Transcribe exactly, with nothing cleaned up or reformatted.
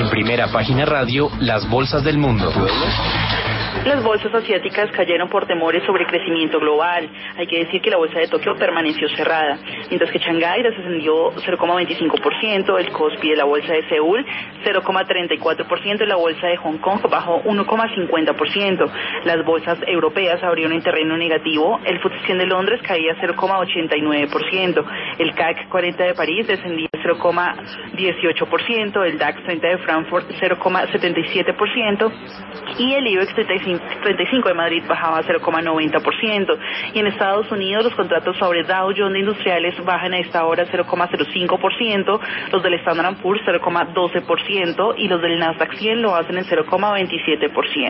En Primera Página Radio, las bolsas del mundo. Las bolsas asiáticas cayeron por temores sobre crecimiento global. Hay que decir que la bolsa de Tokio permaneció cerrada, mientras que Shanghái descendió cero coma veinticinco por ciento, el Kospi de la bolsa de Seúl cero coma treinta y cuatro por ciento y la bolsa de Hong Kong bajó uno coma cincuenta por ciento. Las bolsas europeas abrieron en terreno negativo, el F T S E de Londres caía cero coma ochenta y nueve por ciento, el C A C cuarenta de París descendía cero coma dieciocho por ciento, el DAX treinta de Frankfurt cero coma setenta y siete por ciento y el IBEX treinta y cinco de Madrid bajaba cero coma noventa por ciento. Y en Estados Unidos los contratos sobre Dow Jones de Industriales bajan a esta hora cero coma cero cinco por ciento, los del Standard and Poor's cero coma doce por ciento y los del Nasdaq cien lo hacen en cero coma veintisiete por ciento.